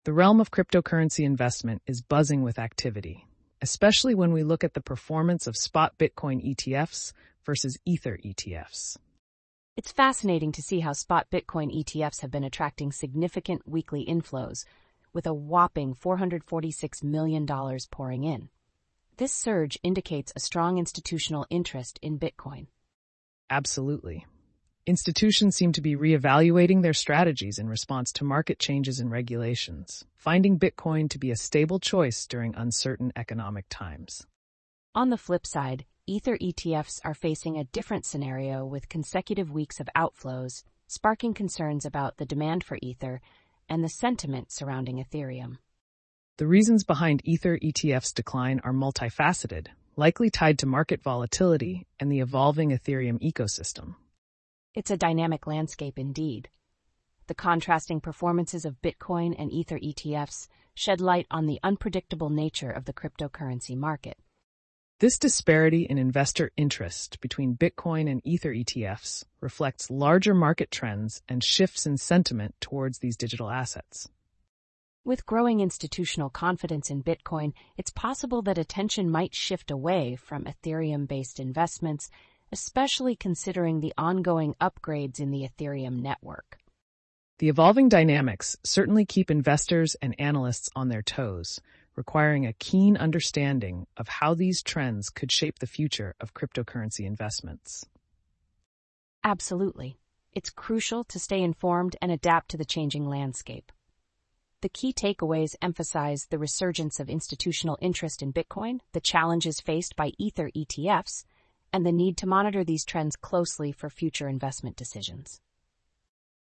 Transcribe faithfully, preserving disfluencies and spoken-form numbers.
The realm of cryptocurrency investment is buzzing with activity, especially when we look at the performance of spot Bitcoin E T Fs versus Ether E T Fs. It's fascinating to see how spot Bitcoin E T Fs have been attracting significant weekly inflows, with a whopping four hundred forty-six million dollars pouring in. This surge indicates a strong institutional interest in Bitcoin. Absolutely. Institutions seem to be reevaluating their strategies in response to market changes and regulations, finding Bitcoin to be a stable choice during uncertain economic times. On the flip side, Ether E T Fs are facing a different scenario with consecutive weeks of outflows, sparking concerns about the demand for Ether and the sentiment surrounding Ethereum. The reasons behind Ether E T F's decline are multifaceted, likely tied to market volatility and the evolving Ethereum ecosystem. It's a dynamic landscape indeed. The contrasting performances of Bitcoin and Ether E T Fs shed light on the unpredictable nature of the cryptocurrency market. This disparity in investor interest between Bitcoin and Ether E T Fs reflects larger market trends and shifts in sentiment towards these digital assets. With growing institutional confidence in Bitcoin, it's possible that attention might shift away from Ethereum-based investments, especially considering the ongoing upgrades in the Ethereum network. The evolving dynamics certainly keep investors and analysts on their toes, requiring a keen understanding of how these trends could shape the future of cryptocurrency investments. Absolutely. It's crucial to stay informed and adapt to the changing landscape. The key takeaways emphasize the resurgence of institutional interest in Bitcoin, the challenges faced by Ether E T Fs, and the need to monitor these trends closely for future investment decisions.